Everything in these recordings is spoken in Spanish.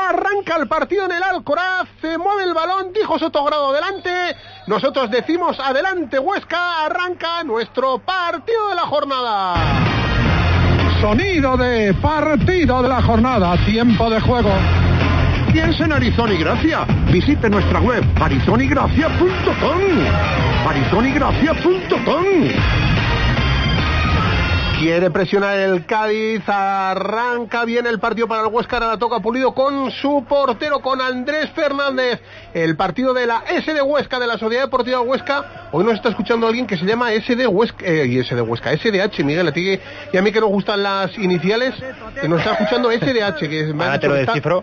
arranca el partido en el Alcoraz, se mueve el balón, dijo Sotogrado adelante, nosotros decimos adelante Huesca, arranca nuestro partido de la jornada. Sonido de partido de la jornada, tiempo de juego. Piensa en Arizona y Gracia. Visite nuestra web arizonigracia.com. arizonigracia.com. Quiere presionar el Cádiz, arranca bien el partido para el Huesca, ahora la toca Pulido con su portero, con Andrés Fernández. El partido de la SD Huesca, de la Sociedad Deportiva Huesca. Hoy nos está escuchando alguien que se llama SD Huesca, SDH, Miguel, a ti y a mí que nos gustan las iniciales, que nos está escuchando SDH, que es ahora te lo descifro.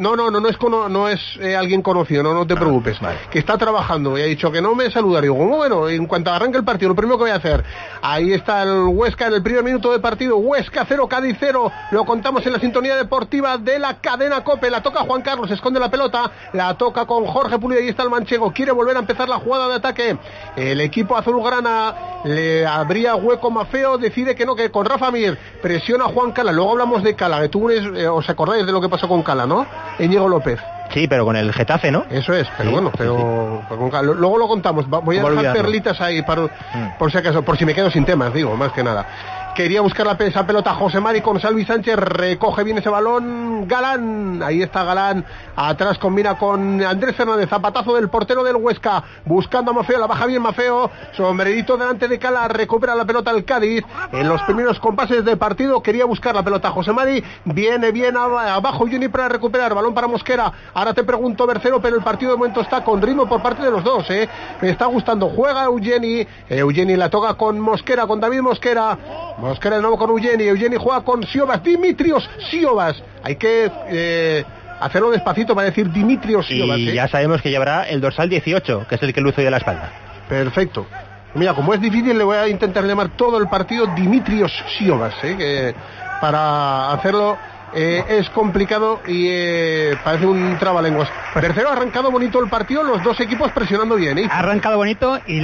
No es alguien conocido, no te preocupes, vale. Que está trabajando y ha dicho que no me saludaría. Digo, bueno, en cuanto arranque el partido, lo primero que voy a hacer, ahí está el Huesca en el primer minuto de partido, Huesca 0, Cádiz 0, lo contamos en la sintonía deportiva de la cadena COPE, la toca Juan Carlos, esconde la pelota, la toca con Jorge Pulido, ahí está el manchego, quiere volver a empezar la jugada de ataque, el equipo azulgrana, le abría hueco Mafeo, decide que no, que con Rafa Mir, presiona a Juan Cala, luego hablamos de Cala, que tú os acordáis de lo que pasó con Cala, ¿no? Íñigo López. Sí, pero con el Getafe, ¿no? Eso es, pero sí, bueno, pero sí. Luego lo contamos. Voy a dejar perlitas ahí por si acaso, por si me quedo sin temas, digo, más que nada. Quería buscar esa pelota José Mari con Salvi Sánchez, recoge bien ese balón Galán, ahí está Galán, atrás combina con Andrés Fernández, zapatazo del portero del Huesca, buscando a Mafeo, la baja bien Mafeo, sombrerito delante de Cala, recupera la pelota el Cádiz, en los primeros compases de partido quería buscar la pelota José Mari, viene bien abajo Eugeni para recuperar, balón para Mosquera, ahora te pregunto Bercero, pero el partido de momento está con ritmo por parte de los dos, me está gustando, juega Eugeni la toca con Mosquera, con David Mosquera de nuevo con Eugeni juega con Siobas, Dimitrios Siobas, hay que hacerlo despacito para decir Dimitrios Siobas. Y ya sabemos que llevará el dorsal 18, que es el que luce de la espalda. Perfecto. Mira, como es difícil, le voy a intentar llamar todo el partido Dimitrios Siobas, que para hacerlo es complicado y parece un trabalenguas. Tercero, ha arrancado bonito el partido, los dos equipos presionando bien. Ha arrancado bonito y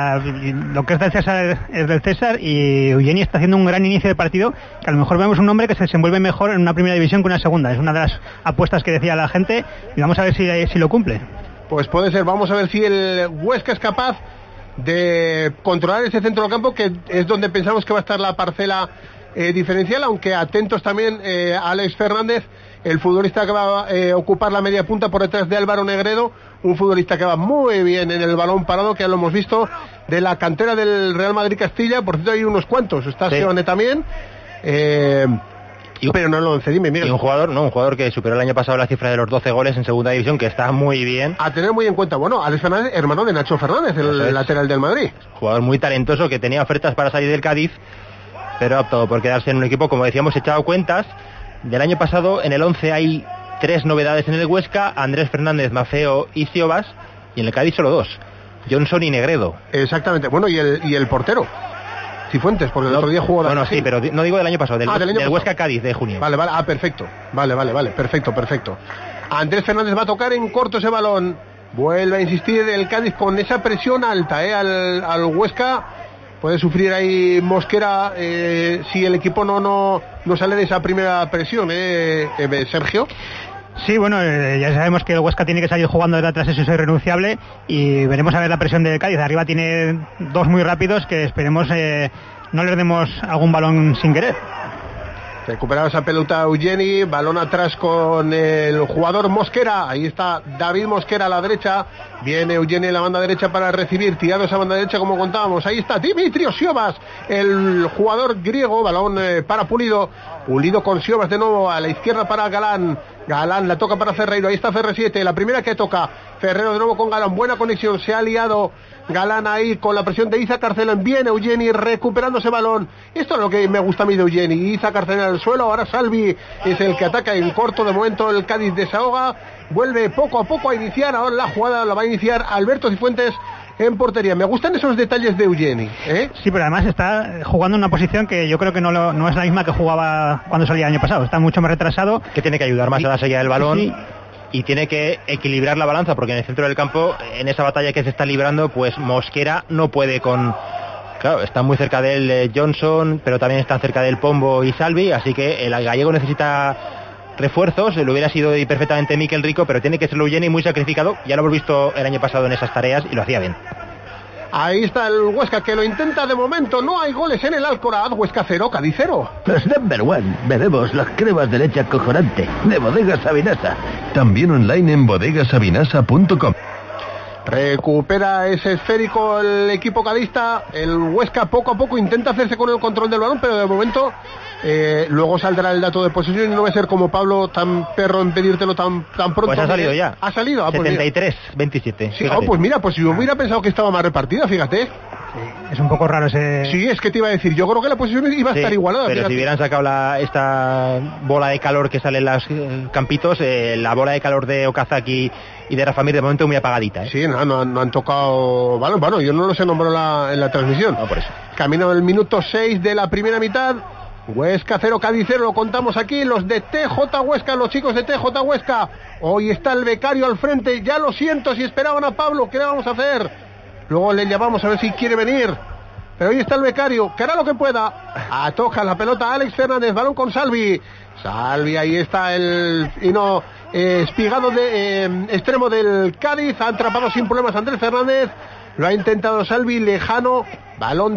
lo que es del César es del César, y Eugeni está haciendo un gran inicio de partido, que a lo mejor vemos un hombre que se desenvuelve mejor en una primera división que una segunda. Es una de las apuestas que decía la gente y vamos a ver si lo cumple. Pues puede ser, vamos a ver si el Huesca es capaz de controlar ese centro del campo, que es donde pensamos que va a estar la parcela diferencial, aunque atentos también Alex Fernández, el futbolista que va a ocupar la media punta por detrás de Álvaro Negredo, un futbolista que va muy bien en el balón parado, que ya lo hemos visto, de la cantera del Real Madrid Castilla, por cierto hay unos cuantos, está sí. Seone también, pero no el 11, dime Miguel. Y un jugador que superó el año pasado la cifra de los 12 goles en segunda división, que está muy bien. A tener muy en cuenta, bueno, Alex Fernández, hermano de Nacho Fernández, el lateral del Madrid. Jugador muy talentoso, que tenía ofertas para salir del Cádiz, pero ha optado por quedarse en un equipo, como decíamos, echado cuentas. Del año pasado, en el 11 hay 3 novedades en el Huesca: Andrés Fernández, Mafeo y Siobas, y en el Cádiz solo 2, Johnson y Negredo. Exactamente, bueno, y el portero Cifuentes, porque el otro día jugó... Bueno, sí, pero no digo del año pasado, del Huesca Cádiz de junio. Vale, perfecto, vale, perfecto. Andrés Fernández va a tocar en corto ese balón, vuelve a insistir el Cádiz con esa presión alta, al Huesca. Puede sufrir ahí Mosquera si el equipo no sale de esa primera presión, Sergio. Sí, bueno, ya sabemos que el Huesca tiene que salir jugando de atrás, eso es irrenunciable, y veremos a ver la presión de Cádiz. Arriba tiene dos muy rápidos que esperemos no les demos algún balón sin querer. Recuperaba esa pelota Eugeni, balón atrás con el jugador Mosquera, ahí está David Mosquera a la derecha, viene Eugeni en la banda derecha para recibir, tirado esa banda derecha como contábamos, ahí está Dimitrios Siobas, el jugador griego, balón para Pulido con Siobas de nuevo, a la izquierda para Galán la toca para Ferreiro, ahí está CR7, la primera que toca, Ferrero de nuevo con Galán, buena conexión, se ha liado Galán ahí con la presión de Iza Carcelán, viene Eugeni recuperando ese balón, esto es lo que me gusta a mí de Eugeni, Iza Carcelán al suelo, ahora Salvi es el que ataca en corto, de momento el Cádiz desahoga, vuelve poco a poco a iniciar, ahora la jugada la va a iniciar Alberto Cifuentes en portería. Me gustan esos detalles de Eugeni, Sí, pero además está jugando en una posición que yo creo que no es la misma que jugaba cuando salía el año pasado, está mucho más retrasado. Que tiene que ayudar más a la salida del balón. Sí. Y tiene que equilibrar la balanza, porque en el centro del campo, en esa batalla que se está librando, pues Mosquera no puede con... Claro, está muy cerca de él Johnson, pero también está cerca del Pombo y Salvi, así que el gallego necesita refuerzos, lo hubiera sido perfectamente Mikel Rico, pero tiene que ser Eugeni, muy sacrificado. Ya lo hemos visto el año pasado en esas tareas y lo hacía bien. Ahí está el Huesca que lo intenta de momento. No hay goles en el Alcoraz. Huesca 0, Cádiz 0. Los number one. Bebemos las cremas de leche acojonante de Bodegas Sabinasa. También online en bodegasabinasa.com. Recupera ese esférico el equipo cadista. El Huesca poco a poco intenta hacerse con el control del balón, pero de momento luego saldrá el dato de posesión y no va a ser como Pablo tan perro en pedírtelo tan pronto. Pues ha salido ya. Ha salido. 73-27. Sí, pues mira, pues yo hubiera pensado que estaba más repartida, fíjate. Sí, es un poco raro ese... Sí, es que te iba a decir, yo creo que la posición iba a estar igualada. Pero si hubieran sacado esta bola de calor que sale en los campitos, la bola de calor de Okazaki y de Rafa Mir de momento muy apagadita. Sí, no han tocado... Bueno, yo no los he nombrado en la transmisión. No, por eso. Camino del minuto 6 de la primera mitad. Huesca 0, Cádiz 0, lo contamos aquí, los de TJ Huesca, los chicos de TJ Huesca. Hoy está el becario al frente, ya lo siento, si esperaban a Pablo, ¿qué le vamos a hacer? Luego le llamamos a ver si quiere venir. Pero hoy está el becario, que hará lo que pueda. Toca la pelota Alex Fernández, balón con Salvi. Salvi, ahí está el espigado de extremo del Cádiz. Ha atrapado sin problemas Andrés Fernández. Lo ha intentado Salvi, lejano. Balón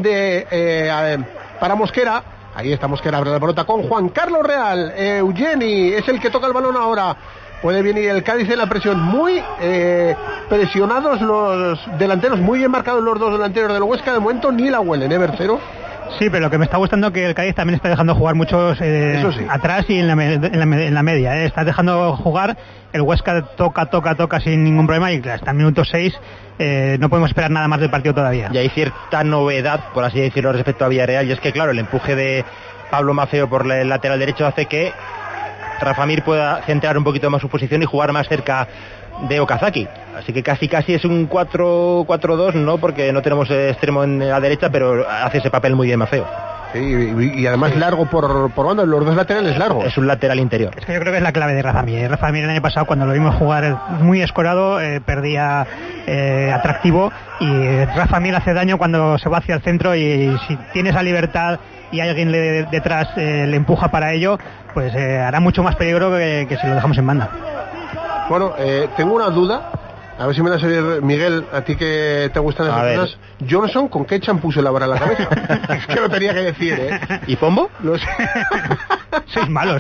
para Mosquera. Ahí está Mosquera, abre la pelota con Juan Carlos Real. Eugeni es el que toca el balón ahora. Puede venir el Cádiz en la presión. Muy presionados los delanteros, muy bien marcados los dos delanteros del Huesca. De momento ni la huelen, Bercero. Sí, pero lo que me está gustando es que el Cádiz también está dejando jugar muchos atrás y en la media. Está dejando jugar. El Huesca toca sin ningún problema y hasta el minuto 6 no podemos esperar nada más del partido todavía. Y hay cierta novedad, por así decirlo, respecto a Villarreal, y es que claro, el empuje de Pablo Maffeo por el lateral derecho hace que Rafa Mir pueda centrar un poquito más su posición y jugar más cerca de Okazaki. Así que casi es un 4-4-2, no porque no tenemos extremo en la derecha, pero hace ese papel muy bien Maffeo. Sí, y además largo por banda, los dos laterales largos. Es un lateral interior. Es que yo creo que es la clave de Rafa Mir. Rafa Mir el año pasado, cuando lo vimos jugar muy escorado, perdía atractivo, y Rafa Mir hace daño cuando se va hacia el centro, y si tiene esa libertad y alguien detrás le empuja para ello, pues hará mucho más peligro que si lo dejamos en banda. Bueno, tengo una duda, a ver si me la sabe Miguel, a ti que te gustan esas cosas. Johnson, ¿con qué champú se lavará la cabeza? Es que lo tenía que decir, ¿eh? ¿Y Pombo? Lo sé. Sois malos,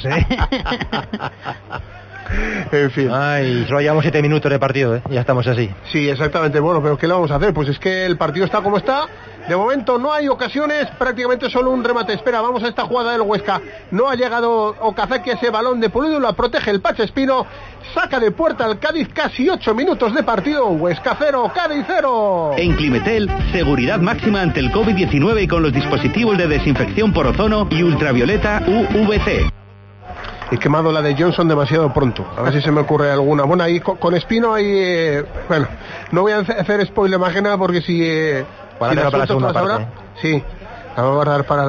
En fin. Ay, solo llevamos 7 minutos de partido, ya estamos así. Sí, exactamente. Bueno, pero ¿qué le vamos a hacer? Pues es que el partido está como está. De momento no hay ocasiones, prácticamente solo un remate. Espera, vamos a esta jugada del Huesca. No ha llegado Okazaki, ese balón de Pulido, la protege el Pache Espino. Saca de puerta al Cádiz, casi 8 minutos de partido. Huesca 0, Cádiz 0. En Climetel, seguridad máxima ante el COVID-19 con los dispositivos de desinfección por ozono y ultravioleta UVC. He quemado la de Johnson demasiado pronto. A ver si se me ocurre alguna. Bueno, ahí con Espino ahí... bueno, no voy a hacer spoiler más que nada porque si para la segunda parte. Ahora, sí, la vamos a guardar para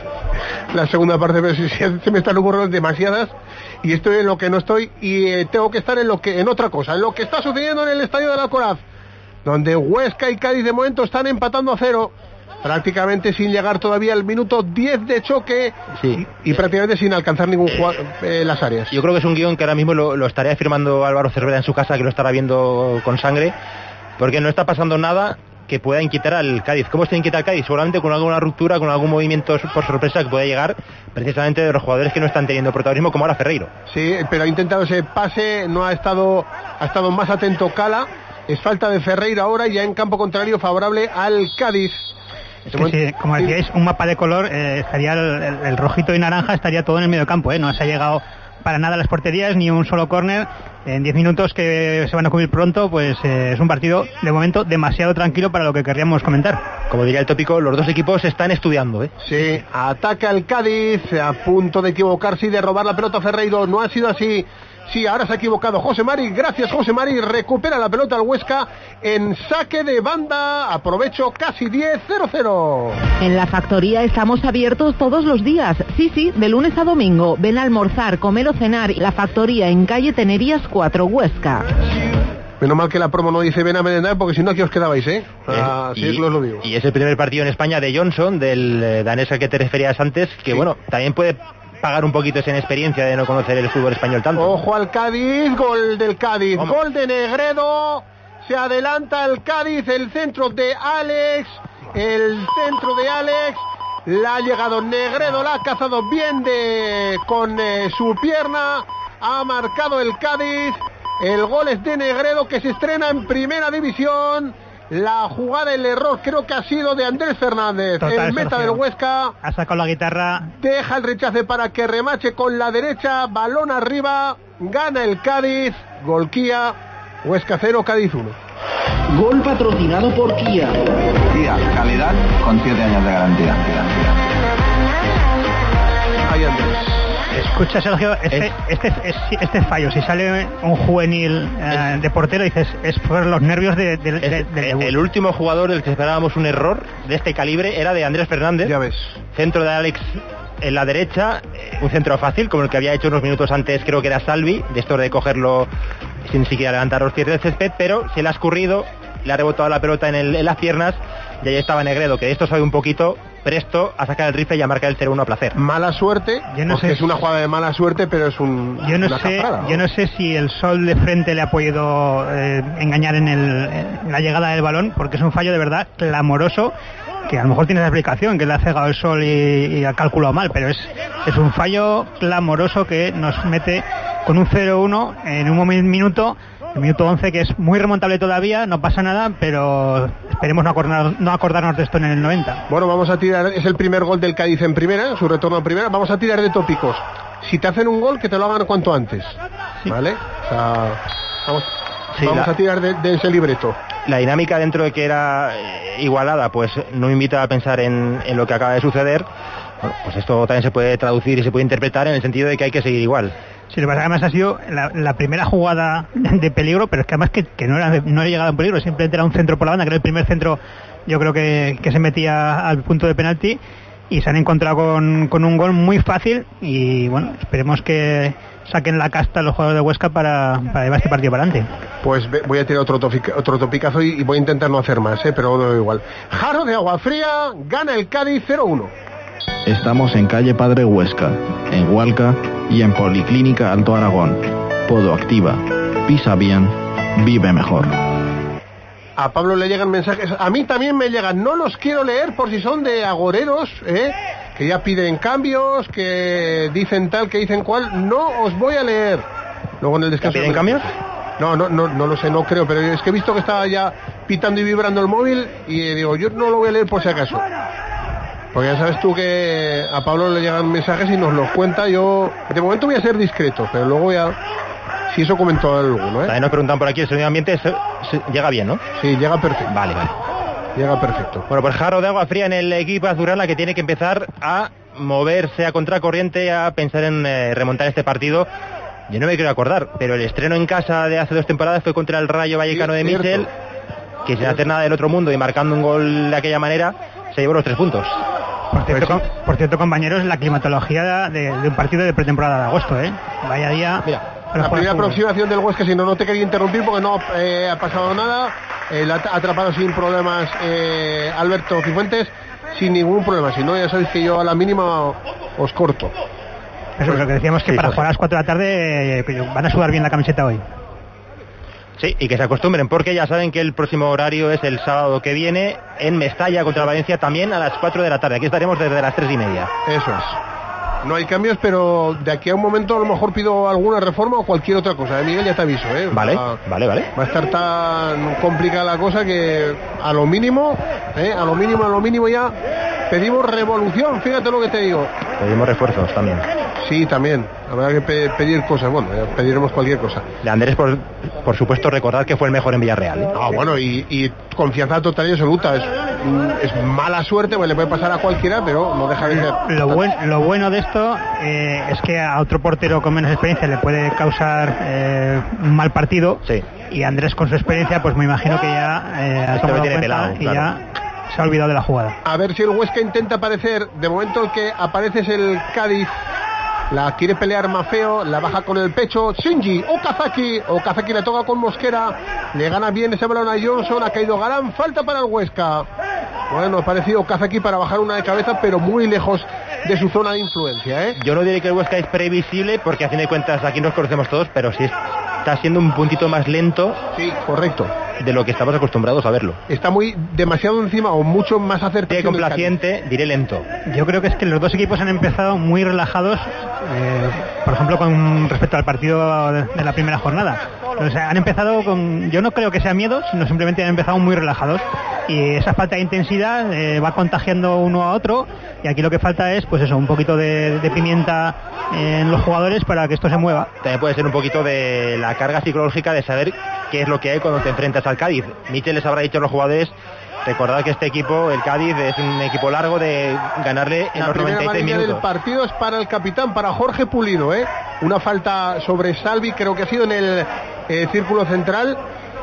la segunda parte, pero si se me están ocurriendo demasiadas y estoy en lo que no estoy y tengo que estar en otra cosa, en lo que está sucediendo en el estadio del Alcoraz, donde Huesca y Cádiz de momento están empatando a 0. Prácticamente sin llegar todavía al minuto 10 de choque, sí, y prácticamente sin alcanzar ningún jugador las áreas. Yo creo que es un guión que ahora mismo lo estaría firmando Álvaro Cervera en su casa, que lo estará viendo con sangre, porque no está pasando nada que pueda inquietar al Cádiz. ¿Cómo se inquieta al Cádiz? Seguramente con alguna ruptura, con algún movimiento por sorpresa que pueda llegar precisamente de los jugadores que no están teniendo protagonismo, como ahora Ferreiro. Sí, pero ha intentado ese pase, no ha estado más atento Cala. Es falta de Ferreiro ahora, ya en campo contrario favorable al Cádiz. Es que sí, como decíais, un mapa de color, estaría el rojito y naranja estaría todo en el medio campo, no se ha llegado para nada a las porterías, ni un solo córner. En 10 minutos que se van a cubrir pronto, pues es un partido de momento demasiado tranquilo para lo que querríamos comentar. Como diría el tópico, los dos equipos están estudiando, Sí, ataca el Cádiz, a punto de equivocarse y de robar la pelota Ferreiro. No ha sido así. Sí, ahora se ha equivocado José Mari. Gracias, José Mari. Recupera la pelota al Huesca en saque de banda. Aprovecho casi 10-0-0. En la factoría estamos abiertos todos los días. Sí, de lunes a domingo. Ven a almorzar, comer o cenar. La factoría en calle Tenerías 4, Huesca. Menos mal que la promo no dice ven a merendar, porque si no aquí os quedabais, así es lo digo. Y es el primer partido en España de Johnson, del danés al que te referías antes, que bueno, también puede pagar un poquito esa inexperiencia de no conocer el fútbol español tanto. Ojo al Cádiz, gol del Cádiz, gol de Negredo, se adelanta el Cádiz, el centro de Alex, la ha llegado Negredo, la ha cazado bien con su pierna, ha marcado el Cádiz, el gol es de Negredo que se estrena en primera división. La jugada, el error creo que ha sido de Andrés Fernández, el meta del Huesca. Ha sacado la guitarra. Deja el rechace para que remache con la derecha, balón arriba, gana el Cádiz, gol Kia, Huesca 0, Cádiz 1. Gol patrocinado por Kia. Kia, calidad con 7 años de garantía. Ahí Andrés. Escucha, Sergio, este fallo, si sale un juvenil de portero, dices, es por los nervios el último jugador del que esperábamos un error de este calibre era de Andrés Fernández. Ya ves. Centro de Alex en la derecha, un centro fácil, como el que había hecho unos minutos antes, creo que era Salvi, de esto de cogerlo sin siquiera levantar los pies del césped, pero se le ha escurrido, le ha rebotado la pelota en las piernas, y ahí estaba Negredo, que de esto sabe un poquito, presto a sacar el rifle y a marcar el 0-1 a placer. Mala suerte, porque es una jugada de mala suerte, pero es yo no sé si el sol de frente le ha podido engañar en la llegada del balón, porque es un fallo de verdad clamoroso, que a lo mejor tiene la explicación, que le ha cegado el sol y ha calculado mal, pero es un fallo clamoroso que nos mete con un 0-1 en un minuto, el minuto 11, que es muy remontable todavía, no pasa nada, pero esperemos no acordarnos de esto en el 90. Bueno, vamos a tirar, es el primer gol del Cádiz en primera, su retorno en primera, vamos a tirar de tópicos. Si te hacen un gol, que te lo hagan cuanto antes, sí. ¿Vale? O sea, vamos a tirar de ese libreto. La dinámica, dentro de que era igualada, pues no invita a pensar en lo que acaba de suceder. Bueno, pues esto también se puede traducir y se puede interpretar en el sentido de que hay que seguir igual. Sí, además ha sido la primera jugada de peligro, pero es que además que no era llegada en peligro, simplemente era un centro por la banda, que era el primer centro, yo creo que se metía al punto de penalti, y se han encontrado con un gol muy fácil, y bueno, esperemos que saquen la casta los jugadores de Huesca para llevar este partido para adelante. Pues voy a tirar otro topicazo y voy a intentar no hacer más, pero no igual. Jarro de agua fría, gana el Cádiz 0-1. Estamos en calle Padre Huesca, en Hualca y en Policlínica Alto Aragón. Podo Activa. Pisa bien, vive mejor. A Pablo le llegan mensajes, a mí también me llegan, no los quiero leer por si son de agoreros, que ya piden cambios, que dicen tal, que dicen cual, no os voy a leer. Luego en el descanso. ¿Piden cambios? No lo sé, no creo, pero es que he visto que estaba ya pitando y vibrando el móvil y digo, yo no lo voy a leer por si acaso. Porque ya sabes tú que a Pablo le llegan mensajes y nos los cuenta. Yo de momento voy a ser discreto, pero luego ya, si eso comentó alguno, También nos preguntan por aquí, el sonido ambiente llega bien, ¿no? Sí, llega perfecto. Vale. Llega perfecto. Bueno, pues jarro de agua fría en el equipo azulgrana, que tiene que empezar a moverse a contracorriente, a pensar en remontar este partido. Yo no me quiero acordar, pero el estreno en casa de hace 2 temporadas fue contra el Rayo Vallecano de Michel, que sin hacer nada del otro mundo y marcando un gol de aquella manera, se llevó los 3 puntos. Por cierto, compañeros, la climatología de un partido de pretemporada de agosto, Vaya día. Mira, la primera aproximación del Huesca, si no te quería interrumpir porque no ha pasado nada. Ha atrapado sin problemas Alberto Cifuentes, sin ningún problema. Si no, ya sabéis que yo a la mínima os corto. Eso es lo que decíamos, que para jugar a las 4 de la tarde van a sudar bien la camiseta hoy. Sí, y que se acostumbren, porque ya saben que el próximo horario es el sábado que viene en Mestalla contra Valencia, también a las 4 de la tarde. Aquí estaremos desde las 3:30. Eso es. No hay cambios, pero de aquí a un momento a lo mejor pido alguna reforma o cualquier otra cosa. Miguel, ya te aviso, Vale. Va a estar tan complicada la cosa que a lo mínimo ya pedimos revolución, fíjate lo que te digo. Pedimos refuerzos también. Sí, también. Habrá que pedir cosas. Bueno, ya pediremos cualquier cosa. De Andrés, por supuesto, recordad que fue el mejor en Villarreal. Bueno, y confianza total y absoluta. Es mala suerte, pues le puede pasar a cualquiera, pero no deja de ser. Lo bueno de esto es que a otro portero con menos experiencia le puede causar un mal partido. Sí. Y Andrés, con su experiencia, pues me imagino que ya ha tomado cuenta pelado, y ya se ha olvidado de la jugada. A ver si el Huesca intenta aparecer. De momento el que aparece es el Cádiz. La quiere pelear Mafeo, la baja con el pecho Shinji, Okazaki le toca con Mosquera, le gana bien ese balón a Johnson, ha caído Galán, falta para el Huesca. Bueno, ha parecido caza aquí para bajar una de cabeza, pero muy lejos de su zona de influencia, ¿eh? Yo no diré que el Huesca es previsible, porque a fin de cuentas aquí nos conocemos todos, pero sí está siendo un puntito más lento. Sí, correcto. De lo que estamos acostumbrados a verlo. Está demasiado encima o mucho más acertado. Complaciente, diré lento. Yo creo que es que los dos equipos han empezado muy relajados, por ejemplo, con respecto al partido de la primera jornada. O sea, han empezado con, yo no creo que sea miedo, sino simplemente han empezado muy relajados. Y esa falta de intensidad va contagiando uno a otro, y aquí lo que falta es, pues eso, un poquito de pimienta en los jugadores para que esto se mueva. También puede ser un poquito de la carga psicológica de saber qué es lo que hay cuando te enfrentas al Cádiz. Michel les habrá dicho a los jugadores, recordad que este equipo, el Cádiz, es un equipo largo de ganarle en los 96 minutos. La primera amarilla del partido es para el capitán, para Jorge Pulido, ¿eh? Una falta sobre Salvi, creo que ha sido en el círculo central.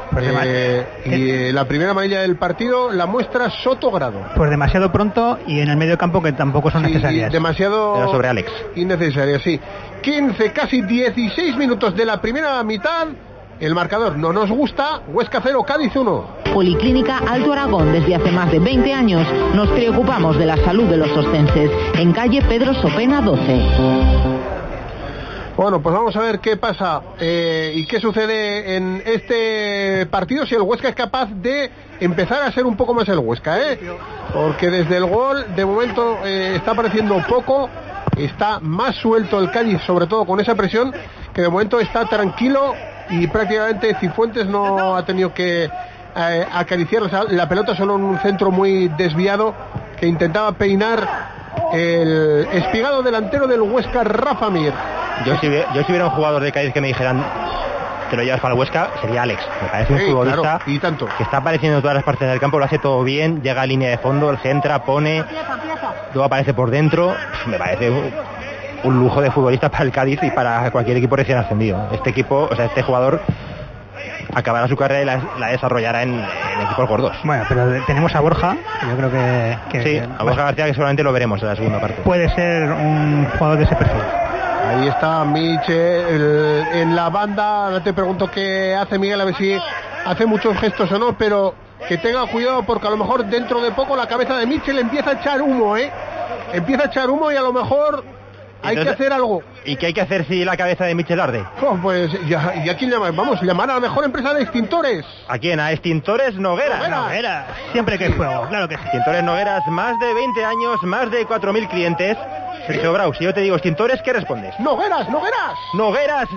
Y la primera amarilla del partido la muestra Soto Grado. Pues demasiado pronto y en el medio campo, que tampoco son necesarias. Demasiado. Era sobre Alex. Innecesaria, sí. 15, casi 16 minutos de la primera mitad. El marcador no nos gusta. Huesca 0, Cádiz 1. Policlínica Alto Aragón. Desde hace más de 20 años nos preocupamos de la salud de los ostenses. En calle Pedro Sopena 12. Bueno, pues vamos a ver qué pasa y qué sucede en este partido, si el Huesca es capaz de empezar a ser un poco más el Huesca, porque desde el gol de momento está apareciendo poco, está más suelto el Cádiz, sobre todo con esa presión, que de momento está tranquilo y prácticamente Cifuentes no ha tenido que acariciar la pelota, solo en un centro muy desviado que intentaba peinar el espigado delantero del Huesca, Rafa Mir. Yo si hubiera un jugador de Cádiz que me dijeran te lo llevas para el Huesca, sería Alex. Me parece un futbolista, claro, y tanto, que está apareciendo en todas las partes del campo, lo hace todo bien, llega a línea de fondo, el centra, pone, luego aparece por dentro. Me parece un lujo de futbolista para el Cádiz y para cualquier equipo recién ascendido. Este equipo, o sea, este jugador acabará su carrera y la desarrollará en equipos gordos. Bueno, pero tenemos a Borja, yo creo que sí, a Borja García, que seguramente lo veremos en la segunda parte. Puede ser un jugador de ese perfil. Ahí está Michel en la banda. No te pregunto qué hace Miguel, a ver si hace muchos gestos o no, pero que tenga cuidado, porque a lo mejor dentro de poco la cabeza de Michel empieza a echar humo, empieza a echar humo, y a lo mejor hay que hacer algo. ¿Y qué hay que hacer si la cabeza de Michel arde? Pues ya, ¿y a quién llamar? Vamos, llamar a la mejor empresa de extintores. ¿A quién? ¿A Extintores Nogueras? Nogueras, siempre que hay fuego, claro que sí. Extintores Nogueras, más de 20 años, más de 4.000 clientes. Sergio Grau, si yo te digo extintores, ¿qué respondes? ¡Nogueras! ¡Nogueras!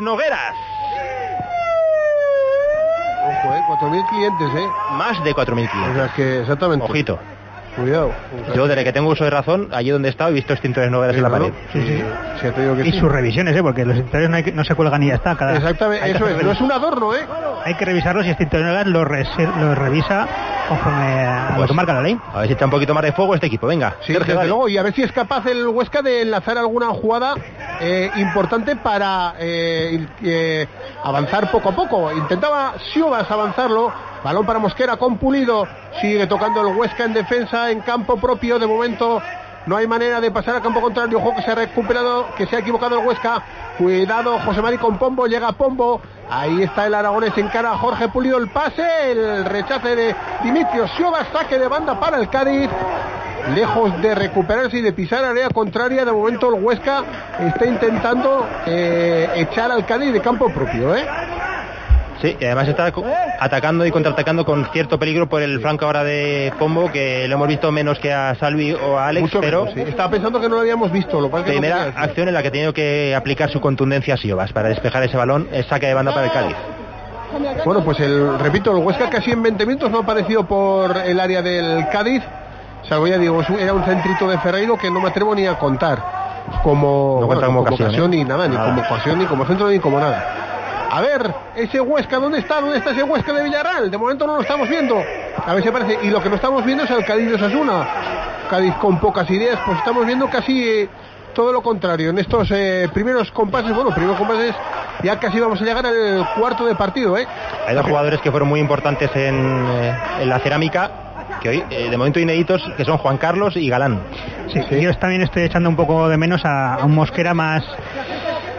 Ojo, 4.000 clientes, Más de 4.000 clientes. O sea que, exactamente. Ojito. Cuidado. Yo, desde que tengo uso de razón, allí donde he estado, he visto extintores Nogueras en la pared. Sí, te digo que y sus revisiones, porque los extintores no se cuelgan y ya está. Exactamente, eso es, no es un adorno, Hay que revisarlos, y extintores Nogueras los revisa conforme a lo que marca la ley. A ver si está un poquito más de fuego este equipo, venga. Sí, desde luego, y a ver si es capaz el Huesca de enlazar alguna jugada importante para avanzar poco a poco. Intentaba Siobas avanzarlo, balón para Mosquera con Pulido, sigue tocando el Huesca en defensa, en campo propio, de momento no hay manera de pasar al campo contrario. Ojo que se ha recuperado, que se ha equivocado el Huesca. Cuidado, José Mari con Pombo, llega Pombo. Ahí está el aragonés, encara a Jorge Pulido, el pase, el rechace de Dimitrio Siobas, saque de banda para el Cádiz. Lejos de recuperarse y de pisar área contraria, de momento el Huesca está intentando echar al Cádiz de campo propio, Sí, y además está atacando y contraatacando con cierto peligro por el flanco ahora de Pombo, que lo hemos visto menos que a Salvi o a Alex. Mucho pero menos, sí. Estaba pensando que no lo habíamos visto. Primera acción en la que ha tenido que aplicar su contundencia a Siobas para despejar ese balón, el saque de banda para el Cádiz. Bueno, pues repito, el Huesca casi en 20 minutos no ha aparecido por el área del Cádiz. Salvo, ya digo, era un centrito de Ferreiro que no me atrevo ni a contar como ocasión ni nada, ni como ocasión, ni como centro, ni como nada. A ver, ese Huesca, ¿dónde está ese Huesca de Villarreal? De momento no lo estamos viendo. A ver si aparece. Y lo que no estamos viendo es el Cádiz de Osasuna. Cádiz con pocas ideas, pues estamos viendo casi todo lo contrario. En estos primeros compases, ya casi vamos a llegar al cuarto de partido, Hay dos jugadores que fueron muy importantes en la cerámica, que hoy, de momento inéditos, que son Juan Carlos y Galán. Sí. Yo también estoy echando un poco de menos a un Mosquera más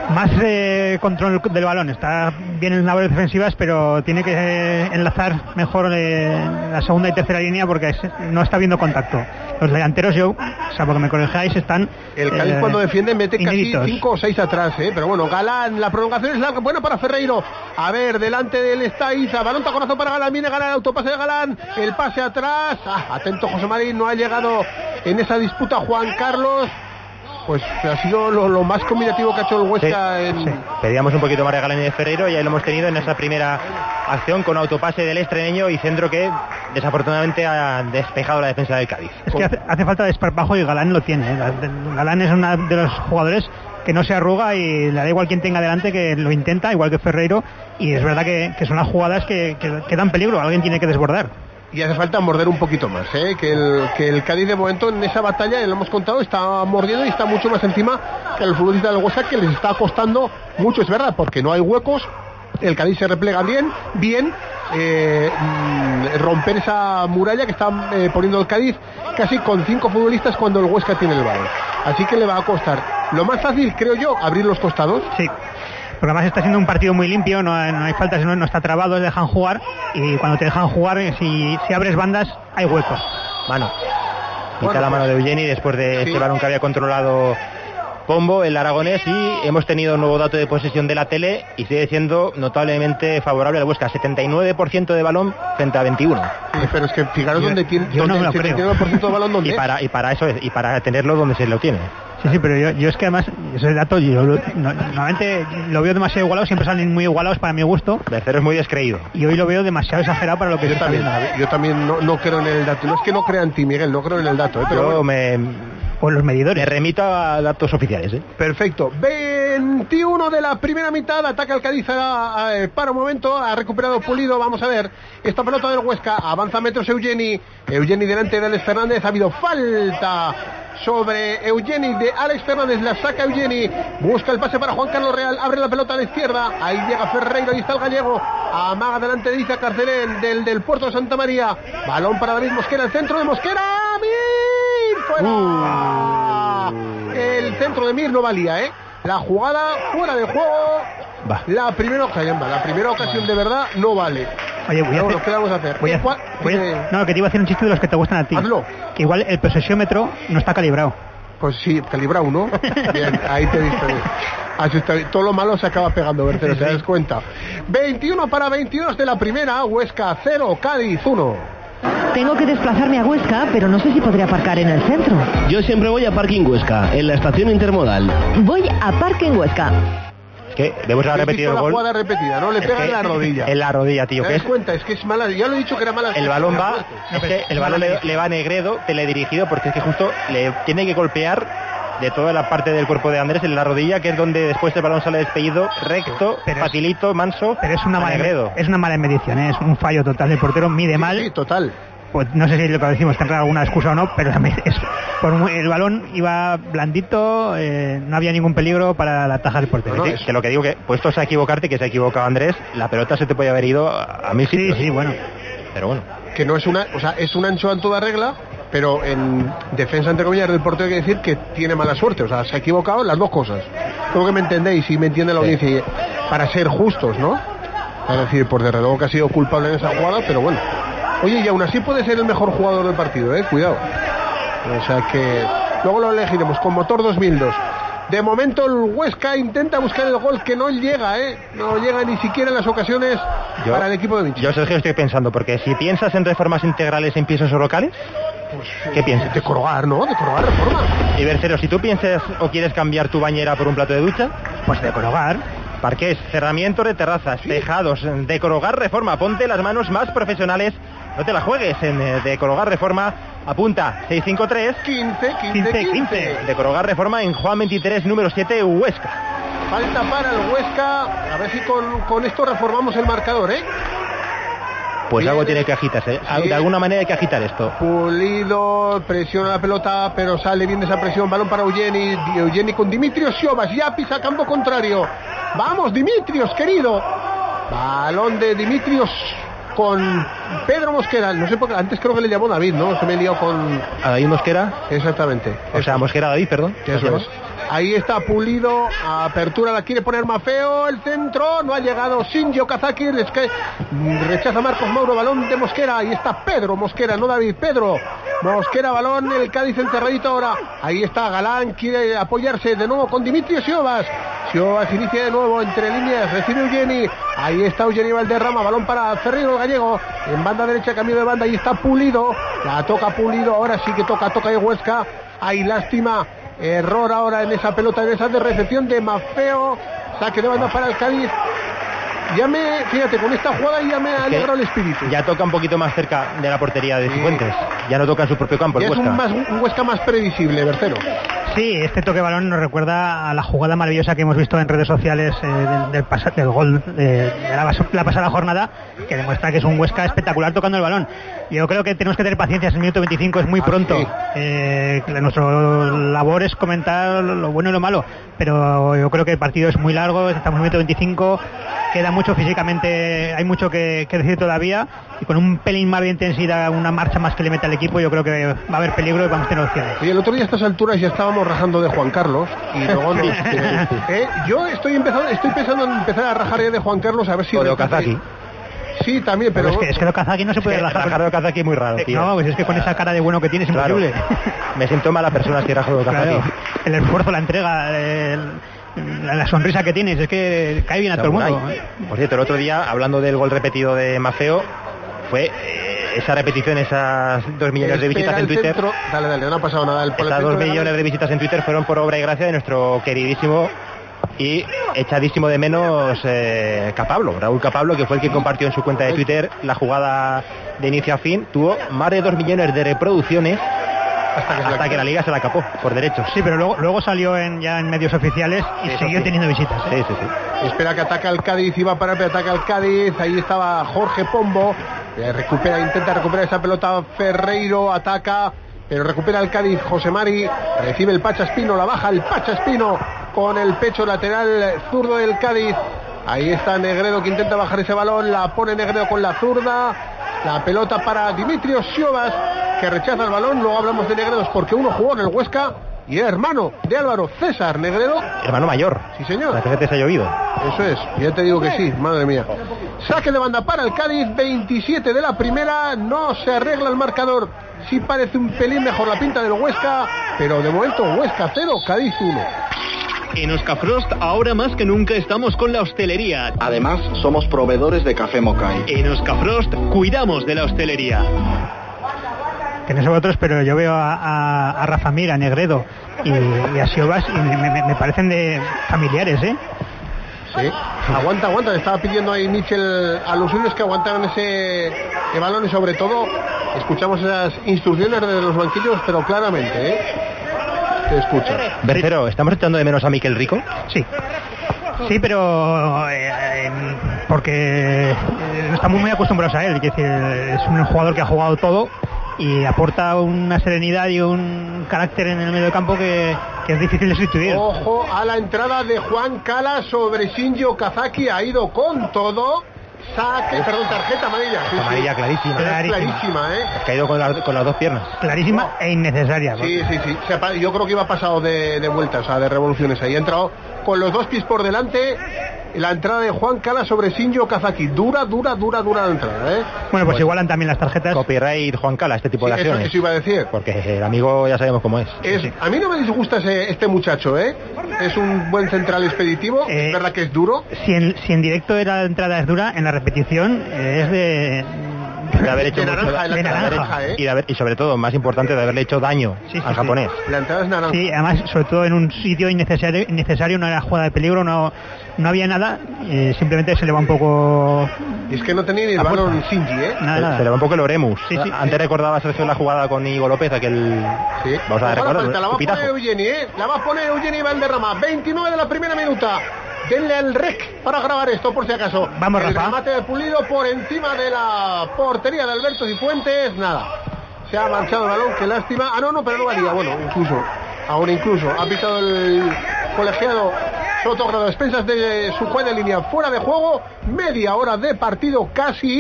más control del balón. Está bien en labores defensivas, pero tiene que enlazar mejor la segunda y tercera línea porque no está viendo contacto. Los delanteros, salvo que me corrijáis, están el Cádiz cuando defiende mete inéditos. Casi 5 o 6 atrás, pero bueno, Galán, la prolongación es larga, buena para Ferreiro. A ver, delante de él está Iza, balón taconazo para Galán, viene Galán, autopase de Galán, el pase atrás, atento José Marín, no ha llegado en esa disputa Juan Carlos. Pues ha sido lo más combinativo que ha hecho el Huesca. Sí. Pedíamos un poquito más de Galán y de Ferreiro, y ahí lo hemos tenido en esa primera acción con autopase del extremeño y centro que desafortunadamente ha despejado la defensa del Cádiz. Es que hace falta desparpajo y Galán lo tiene. Galán es uno de los jugadores que no se arruga y le da igual quien tenga delante, que lo intenta, igual que Ferreiro, y es verdad que son las jugadas que dan peligro, alguien tiene que desbordar. Y hace falta morder un poquito más, que el Cádiz de momento en esa batalla, lo hemos contado, está mordiendo y está mucho más encima que el futbolista del Huesca, que les está costando mucho, es verdad, porque no hay huecos. El Cádiz se replega bien, romper esa muralla que está poniendo el Cádiz casi con 5 futbolistas cuando el Huesca tiene el balón. Así que le va a costar. Lo más fácil, creo yo, abrir los costados. Sí. Porque además está siendo un partido muy limpio, no hay faltas, no está trabado, dejan jugar, y cuando te dejan jugar, si abres bandas, hay huecos. Quita la mano de Eugeni después de este balón que había controlado Pombo, el aragonés, y hemos tenido un nuevo dato de posesión de la tele y sigue siendo notablemente favorable al Huesca, 79% de balón frente a 21. Sí, pero es que fijaros dónde tiene el 79% de balón, ¿dónde y para eso es, y para tenerlo donde se lo tiene. Sí, pero yo es que además ese dato normalmente lo veo demasiado igualado, siempre salen muy igualados para mi gusto. Bercero es muy descreído. Y hoy lo veo demasiado exagerado para lo que yo también no creo en el dato. No es que no crea en ti, Miguel, no creo en el dato, pero por los medidores. Me remito a datos oficiales, Perfecto. 21 de la primera mitad, ataca el Cádiz para un momento, ha recuperado Pulido, vamos a ver, esta pelota del Huesca, avanza metros Eugeni delante de Alex Fernández, ha habido falta sobre Eugeni de Alex Fernández, la saca Eugeni, busca el pase para Juan Carlos Real, abre la pelota a la izquierda, ahí llega Ferreiro, ahí está el gallego, amaga delante de Iza Carcelén del Puerto de Santa María, balón para David Mosquera, el centro de Mosquera, Mir, fuera, el centro de Mir no valía, la jugada fuera de juego, la primera ocasión de verdad no vale. Oye, ¿qué vamos a hacer? No, que te iba a hacer un chiste de los que te gustan a ti. Hazlo. Que igual el posesiómetro no está calibrado. Pues sí, calibrado, ¿no? Bien, ahí te he visto. Todo lo malo se acaba pegando, Bercero, ¿te das cuenta? 21 para 22 de la primera, Huesca 0, Cádiz 1. Tengo que desplazarme a Huesca, pero no sé si podré aparcar en el centro. Yo siempre voy a Parking Huesca, en la estación intermodal. Voy a Parking Huesca. Es que debemos haber repetido el gol. La jugada repetida, ¿no? Le pega en la rodilla. En la rodilla, tío. ¿Te das cuenta? Es que es mala. Ya lo he dicho que era mala. El balón va. Es que el balón le va a Negredo, teledirigido, porque es que justo le tiene que golpear de toda la parte del cuerpo de Andrés en la rodilla, que es donde después el balón sale despedido, recto, facilito, manso. Pero es una mala medición, es un fallo total. El portero mide mal. Sí, total. Pues no sé si lo que decimos tendrá alguna excusa o no, pero el balón iba blandito, no había ningún peligro para la taja del portero. Sí, que lo que digo que, puestos a equivocarte, que se ha equivocado Andrés, la pelota se te puede haber ido a 1000 sitios. Sí, bueno. Pero bueno. Que no es es un ancho en toda regla, pero en defensa, entre comillas, del portero hay que decir que tiene mala suerte, se ha equivocado en las dos cosas. Creo que me entendéis y me entiende la audiencia, para ser justos, ¿no? Es decir, por desde luego que ha sido culpable en esa jugada, pero bueno. Oye, y aún así puede ser el mejor jugador del partido, cuidado. O sea que luego lo elegiremos con motor 2002. De momento el Huesca intenta buscar el gol que no llega, no llega ni siquiera en las ocasiones para el equipo de Vinci. Yo, Sergio, estoy pensando, porque si piensas en reformas integrales en pisos o locales, ¿qué piensas? De Corogar, ¿no? De Corogar reforma. Y Bercero, si tú piensas o quieres cambiar tu bañera por un plato de ducha, pues de Corogar. Parqués, cerramiento de terrazas, tejados, de Corogar Reforma. Ponte las manos más profesionales, no te la juegues en de Corogar Reforma. Apunta 653 15. De Corogar Reforma en Juan 23, número 7, Huesca. Falta para el Huesca. A ver si con esto reformamos el marcador, Pues bien. Algo tiene que agitarse, sí. De alguna manera hay que agitar esto. Pulido, presiona la pelota, pero sale bien de esa presión. Balón para Eugeni con Dimitrios Siobas, ya pisa campo contrario. Vamos, Dimitrios, querido. Balón de Dimitrios con Pedro Mosquera. No sé por qué, antes creo que le llamó David, ¿no? Se me he liado con... ¿A David Mosquera? Exactamente. O sea, Mosquera David, perdón. Eso es. Ahí está Pulido, apertura la quiere poner Mafeo, el centro, no ha llegado Shinji Okazaki, es que rechaza Marcos Mauro, balón de Mosquera, ahí está Pedro Mosquera, no David, Pedro Mosquera, balón, el Cádiz encerradito ahora, ahí está Galán, quiere apoyarse de nuevo con Dimitrios Siobas inicia de nuevo entre líneas, recibe Eugeni, ahí está Eugeni Valderrama, balón para Ferreiro Gallego, en banda derecha, cambio de banda, ahí está Pulido, la toca Pulido, ahora sí que toca de Huesca, hay lástima, error ahora en esa pelota, en esa de recepción de Mafeo, saque de banda para el Cádiz. Fíjate, con esta jugada ya me ha alegrado el espíritu. Ya toca un poquito más cerca de la portería de Cifuentes, ya no toca en su propio campo el Huesca. Es un Huesca más previsible, Bercero. Sí, este toque de balón nos recuerda a la jugada maravillosa que hemos visto en redes sociales del gol de la pasada jornada, que demuestra que es un Huesca espectacular tocando el balón. Yo creo que tenemos que tener paciencia, es el minuto 25, es muy pronto. Sí. Nuestra labor es comentar lo bueno y lo malo, pero yo creo que el partido es muy largo, estamos en el minuto 25, queda mucho físicamente, hay mucho que decir todavía, y con un pelín más de intensidad, una marcha más que le mete al equipo, yo creo que va a haber peligro y vamos a tener opciones. Y el otro día a estas alturas ya estábamos rajando de Juan Carlos y luego yo estoy pensando en empezar a rajar ya de Juan Carlos, a ver si... O de Okazaki. Sí, también, pero... Es que Okazaki no se puede rajar. Rajar de Okazaki es muy raro, tío. No, pues es que con esa cara de bueno que tiene es imposible. Me siento mala persona si rajo de Okazaki. Claro. El esfuerzo, la entrega, la sonrisa que tienes, es que cae bien a todo el mundo. Por cierto, el otro día, hablando del gol repetido de Mafeo, fue esa repetición, esas 2 millones de visitas en Twitter. Dale, no ha pasado nada. Esas 2 millones de visitas en Twitter fueron por obra y gracia de nuestro queridísimo y echadísimo de menos Capablo, Raúl Capablo, que fue el que compartió en su cuenta de Twitter la jugada de inicio a fin. Tuvo más de 2 millones de reproducciones hasta que la liga se la capó por derechos. Sí, pero luego salió ya en medios oficiales y siguió teniendo visitas. Sí. Espera que ataca el Cádiz, iba para ataca el Cádiz, ahí estaba Jorge Pombo, intenta recuperar esa pelota Ferreiro, ataca, pero recupera el Cádiz, José Mari, recibe el Pacha Espino, la baja el Pacha Espino con el pecho lateral zurdo del Cádiz. Ahí está Negredo que intenta bajar ese balón, la pone Negredo con la zurda, la pelota para Dimitrios Siobas, que rechaza el balón. Luego hablamos de Negredos porque uno jugó en el Huesca y era hermano de Álvaro César Negredo. Hermano mayor. Sí, señor. La gente se ha llovido. Eso es, ya te digo que sí, madre mía. Saque de banda para el Cádiz, 27 de la primera, no se arregla el marcador. Sí parece un pelín mejor la pinta del Huesca, pero de momento Huesca 0, Cádiz 1. En Oscafrost ahora más que nunca estamos con la hostelería. Además, somos proveedores de café Mokai. En Oscafrost cuidamos de la hostelería. Que no sé vosotros, pero yo veo a Rafa Mir, a Negredo y a Siobas y me parecen de familiares, ¿eh? Sí, aguanta, le estaba pidiendo ahí Michel a los suyos que aguantaran ese balón y sobre todo escuchamos esas instrucciones de los banquillos, pero claramente, te escucha. Bercero, ¿estamos echando de menos a Miquel Rico? Sí, pero porque estamos muy acostumbrados a él, es decir, es un jugador que ha jugado todo y aporta una serenidad y un carácter en el medio del campo que es difícil de sustituir. Ojo a la entrada de Juan Cala sobre Shinji Okazaki, ha ido con todo. Tarjeta amarilla. Sí, amarilla clarísima. Clarísima, Ha caído con las dos piernas. Clarísima e innecesaria. Sí. Yo creo que iba pasado de vueltas, de revoluciones. Ahí ha entrado con los 2 pies por delante. La entrada de Juan Cala sobre Shinji Okazaki. Dura la entrada, Bueno, pues igualan también las tarjetas. Copyright Juan Cala, este tipo de acciones. Eso iba a decir. Porque el amigo ya sabemos cómo es. A mí no me disgusta este muchacho, Es un buen central expeditivo. Es verdad que es duro. Si en directo la entrada es dura, en la repetición es de haber hecho de naranja, y sobre todo, más importante, de haberle hecho daño al japonés. La entrada es naranja. Sí, además, sobre todo en un sitio innecesario, no era jugada de peligro, no había nada, simplemente se le va un poco... Y es que no tenía ni el balón Shinji, Nada. Se le va un poco el Oremus. Sí. Antes recordaba Sergio la jugada con Íñigo López, aquel... Sí. Vamos a recordar. La va a poner Eugeni, La va a poner Eugeni Valderrama. 29 de la primera minuta. Denle al rec para grabar esto, por si acaso. Vamos, Rafa. El remate de Pulido por encima de la portería de Alberto Cifuentes. Nada. Se ha manchado el balón, qué lástima. Pero no valía. Bueno, incluso. Ha pitado el colegiado Sotogrado. Expensas de su juez de línea fuera de juego. Media hora de partido casi.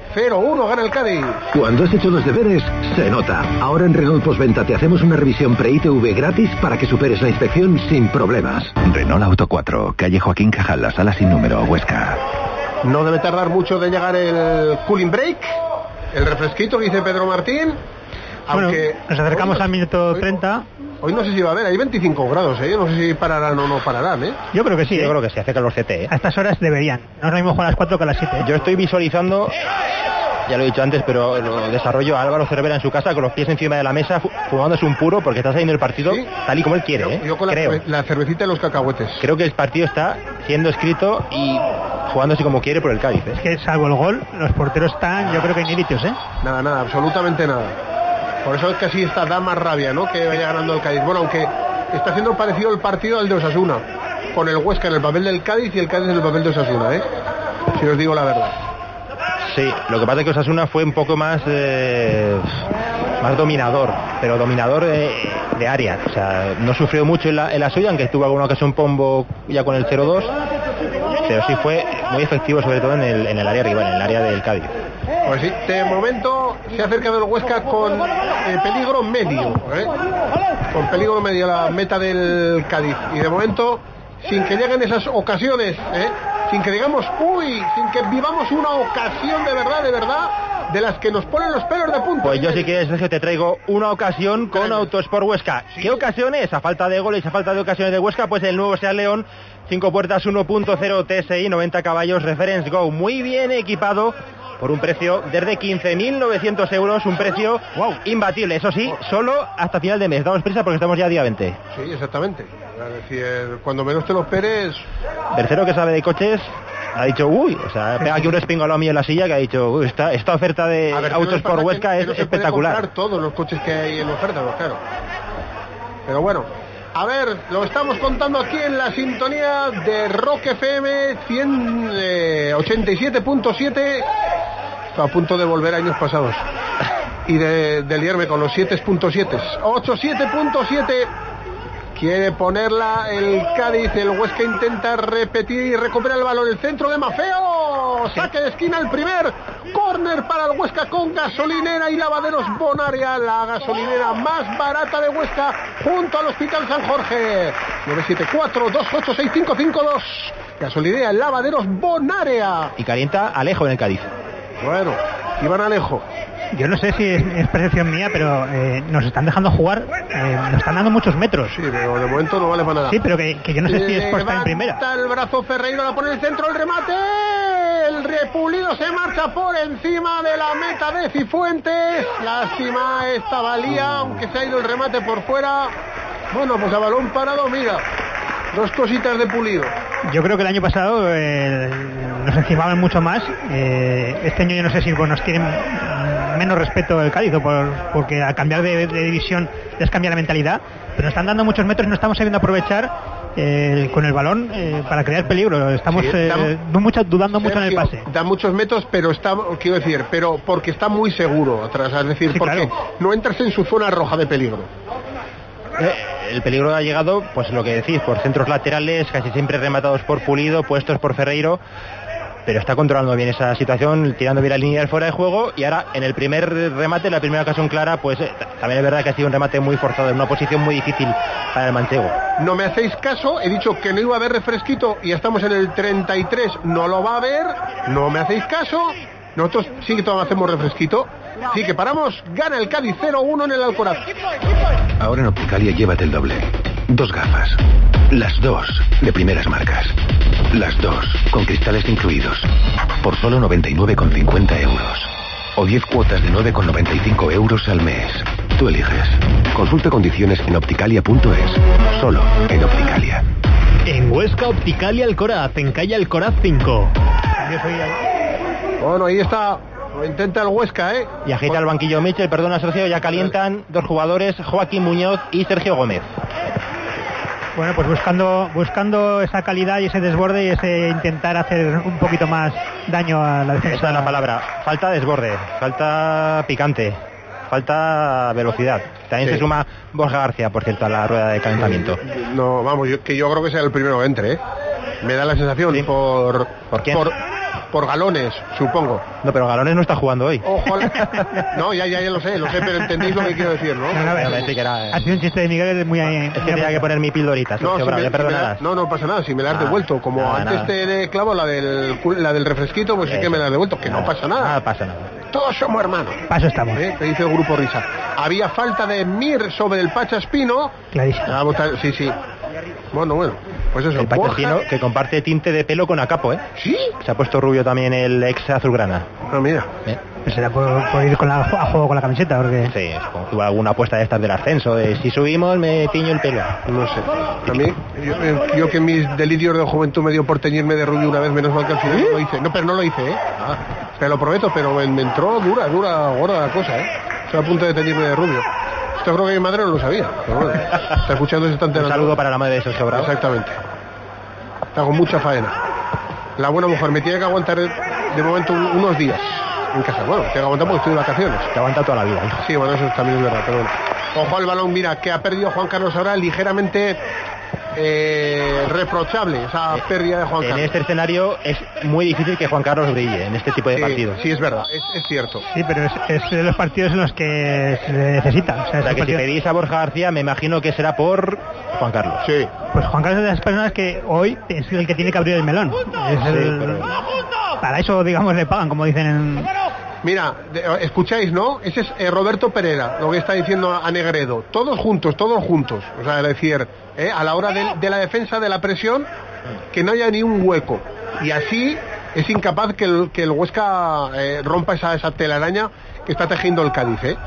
0-1 gana el Cádiz. Cuando has hecho los deberes, se nota. Ahora en Renault Postventa te hacemos una revisión pre-ITV gratis para que superes la inspección sin problemas. Renault Auto 4, calle Joaquín Cajal, la sala sin número, Huesca. No debe tardar mucho de llegar el cooling break, el refresquito que dice Pedro Martín. Aunque bueno, nos acercamos al minuto 30. Hoy no sé si va a haber, hay 25 grados, no sé si pararán o no pararán, Yo creo que sí. Yo creo que sí, hace calor CT, A estas horas deberían. No es lo mismo a las 4 que a las 7. Yo estoy visualizando, ya lo he dicho antes, pero lo desarrollo a Álvaro Cervera en su casa con los pies encima de la mesa, fumándose un puro, porque está saliendo el partido tal y como él quiere, Yo con la cervecita y los cacahuetes. Creo que el partido está siendo escrito y jugándose como quiere por el Cádiz, Es que salvo el gol, los porteros están, yo creo que inéditos, Nada, absolutamente nada. Por eso es que así da más rabia, que vaya ganando el Cádiz. Bueno, aunque está haciendo parecido el partido al de Osasuna, con el Huesca en el papel del Cádiz y el Cádiz en el papel de Osasuna, si os digo la verdad. Sí, lo que pasa es que Osasuna fue un poco más dominador, pero dominador de área. O sea, no sufrió mucho en la suya, aunque tuvo alguna ocasión Pombo ya con el 0-2, pero sí fue muy efectivo, sobre todo en el área rival, en el área del Cádiz. Pues sí, de momento se ha acercado el Huesca con peligro medio, con peligro medio la meta del Cádiz. Y de momento, sin que lleguen esas ocasiones, sin que digamos, sin que vivamos una ocasión de verdad, de las que nos ponen los pelos de punta. Pues yo si quieres, Sergio, te traigo una ocasión con Autosport Huesca. ¿Sí? ¿Qué ocasión es? A falta de goles, a falta de ocasiones de Huesca, pues el nuevo Seat León, 5 puertas, 1.0 TSI, 90 caballos, Reference Go, muy bien equipado, por un precio desde 15.900 euros, un precio imbatible, eso sí, solo hasta final de mes. Damos prisa porque estamos ya día 20. Sí, exactamente. Es decir, cuando menos te lo esperes... Tercero que sabe de coches ha dicho, pega aquí un respingo a mí en la silla, que ha dicho, esta oferta de Autosport Huesca es espectacular. Comprar todos los coches que hay en oferta, claro. Pero bueno, a ver, lo estamos contando aquí en la sintonía de Rock FM 87.7. A punto de volver a años pasados y de liarme con los 7.7. 87.7. Quiere ponerla el Cádiz, el Huesca intenta repetir y recupera el balón, el centro de Mafeo, saque de esquina, el primer córner para el Huesca con Gasolinera y Lavaderos Bonaria, la gasolinera más barata de Huesca junto al Hospital San Jorge. 974-286-552, gasolinera Lavaderos Bonaria. Y calienta Alejo en el Cádiz. Bueno, Iván Alejo. Yo no sé si es percepción mía, pero nos están dejando jugar, nos están dando muchos metros. Sí, pero de momento no vale para nada. Sí, pero que yo no sé si es por estar en primera. El brazo Ferreiro, la pone en el centro, el remate. El Repulido se marcha por encima de la meta de Cifuentes. Lástima esta valía, aunque se ha ido el remate por fuera. Bueno, pues a balón parado, mira. Dos cositas de Pulido. Yo creo que el año pasado nos encimaban mucho más. Este año yo no sé si nos tienen menos respeto del Cádiz o porque al cambiar de división les cambia la mentalidad, pero nos están dando muchos metros y no estamos sabiendo aprovechar con el balón para crear peligro. Estamos dudando mucho en el pase. Da muchos metros, pero pero porque está muy seguro atrás, es decir, sí, porque no entras en su zona roja de peligro. El peligro ha llegado, pues lo que decís, por centros laterales, casi siempre rematados por Pulido, puestos por Ferreiro, pero está controlando bien esa situación, tirando bien la línea del fuera de juego, y ahora en el primer remate, la primera ocasión clara, pues también es verdad que ha sido un remate muy forzado, en una posición muy difícil para el manchego. No me hacéis caso, he dicho que no iba a haber refresquito y estamos en el 33, no lo va a haber, no me hacéis caso, nosotros sí que todavía hacemos refresquito. Sí que paramos, gana el Cádiz 0-1 en el Alcoraz. Ahora en Opticalia llévate el doble. 2 gafas. Las 2 de primeras marcas. Las 2 con cristales incluidos. Por solo 99,50 euros. O 10 cuotas de 9,95 euros al mes. Tú eliges. Consulta condiciones en opticalia.es. Solo en Opticalia. En Huesca, Opticalia Alcoraz, en calle Alcoraz 5. Bueno, ahí está. Lo intenta el Huesca, Y agita el banquillo Michel, perdona Sergio, ya calientan dos jugadores, Joaquín Muñoz y Sergio Gómez. Bueno, pues buscando esa calidad y ese desborde y ese intentar hacer un poquito más daño a la defensa. Esa es la palabra, falta desborde, falta picante, falta velocidad. También se suma Borja García, por cierto, a la rueda de calentamiento. No, vamos, yo creo que sea el primero que entre, Me da la sensación ¿Sí? ¿Por quién? por Galones, supongo. No, pero Galones no está jugando hoy. Ojalá. No, ya lo sé, pero entendéis lo que quiero decir, ¿no? Ha sido un chiste de Miguel muy... Es que tenía que poner mi pildorita. No pasa nada, si me la has devuelto. Como antes te clavo la del refresquito, pues sí que me la has devuelto, que no pasa nada. Nada pasa nada. Todos somos hermanos. Paso estamos. Te dice el grupo Risa. Había falta de Mir sobre el Pacha Espino. Clarísimo. Sí. Bueno, pues eso. El Pacha Espino, que comparte tinte de pelo con Acapo, ¿eh? ¿Sí? Se ha puesto rubio también el ex azulgrana. Ah, mira. Será por ir a juego con la camiseta, porque... Sí, es como tuvo alguna apuesta de estas del ascenso, de si subimos me tiño el pelo. No sé. A mí, yo que mis delirios de juventud me dio por teñirme de rubio una vez, menos mal que al final no lo hice. No, pero no lo hice, ¿eh? Te lo prometo, pero me entró dura, gorda la cosa, ¿eh? Estoy a punto de teñirme de rubio. Esto creo que mi madre no lo sabía, pero bueno, está escuchando ese instante. Un saludo para la madre de esos sobrados. Exactamente. Está con mucha faena. La buena mujer me tiene que aguantar de momento unos días en casa. Bueno, tiene que aguantar porque estoy de vacaciones. Te aguanta toda la vida, hijo. Sí, bueno, eso también es verdad, pero bueno. Ojo al balón, mira, que ha perdido Juan Carlos ahora ligeramente reprochable esa pérdida de Juan Carlos. En este escenario es muy difícil que Juan Carlos brille en este tipo de partidos. Sí, es verdad, es cierto. Sí, pero es de los partidos en los que se necesita. O sea que si pedís a Borja García, me imagino que será por Juan Carlos. Sí. Pues Juan Carlos es de las personas que hoy es el que tiene que abrir el melón. Para eso, digamos, le pagan, como dicen en... Mira, escucháis, ¿no? Ese es Roberto Pereira, lo que está diciendo a Negredo. Todos juntos. O sea, es decir, a la hora de la defensa, de la presión, que no haya ni un hueco. Y así es incapaz que el Huesca rompa esa telaraña que está tejiendo el Cádiz, ¿eh?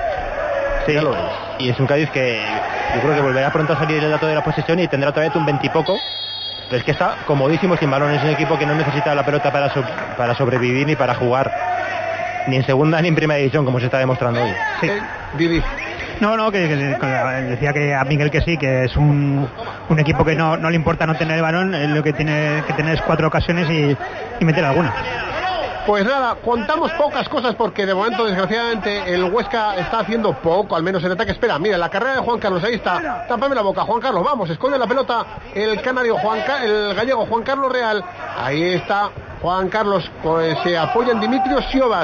Sí, y es un Cádiz que yo creo que volverá pronto a salir el dato de la posesión y tendrá todavía un 20 y poco. Pero es que está comodísimo sin balón. Es un equipo que no necesita la pelota para sobrevivir ni para jugar. Ni en segunda ni en primera división, como se está demostrando hoy. Sí. Didi. No, que decía que a Miguel que sí, que es un equipo que no le importa no tener el balón, lo que tiene que tener es 4 ocasiones y meter alguna. Pues nada, contamos pocas cosas porque de momento, desgraciadamente, el Huesca está haciendo poco, al menos en ataque. Espera, mira, la carrera de Juan Carlos, ahí está. Tápame la boca, Juan Carlos, vamos, esconde la pelota el canario, el gallego Juan Carlos Real. Ahí está Juan Carlos, pues se apoya en Dimitrios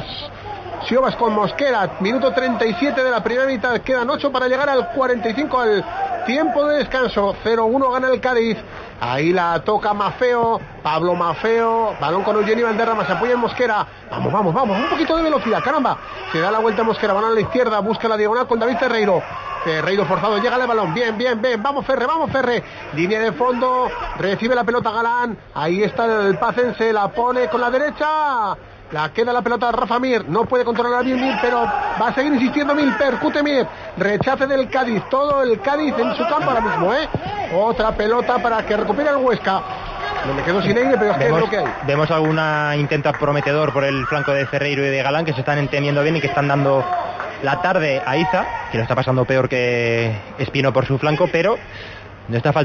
Siobas con Mosquera, minuto 37 de la primera mitad, quedan 8 para llegar al 45, al tiempo de descanso. 0-1 gana el Cádiz. Ahí la toca Pablo Mafeo, balón con Eugenio Valderrama, se apoya en Mosquera. Vamos, un poquito de velocidad, caramba. Se da la vuelta a Mosquera, van a la izquierda, busca la diagonal con David Ferreiro forzado, llega el balón, bien, vamos Ferre, línea de fondo, recibe la pelota Galán, ahí está el Pacense, la pone con la derecha. La queda la pelota Rafa Mir, no puede controlar bien Mir, pero va a seguir insistiendo Mir, percute Mir, rechace del Cádiz, todo el Cádiz en su campo ahora mismo, otra pelota para que recupere el Huesca. No me quedo sin aire, pero es que es lo que hay. Vemos alguna intento prometedor por el flanco de Ferreiro y de Galán, que se están entendiendo bien y que están dando la tarde a Iza, que lo está pasando peor que Espino por su flanco, pero nos está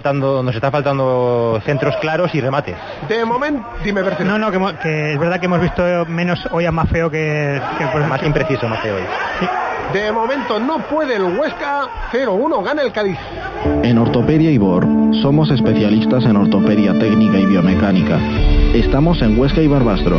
faltando centros claros y remates. De momento, dime, Berceno. No, que es verdad que hemos visto menos hoy a Mafeo que más impreciso Mafeo hoy. Sí. De momento no puede el Huesca, 0-1 gana el Cádiz. En Ortopedia Ibor somos especialistas en ortopedia técnica y biomecánica. Estamos en Huesca y Barbastro.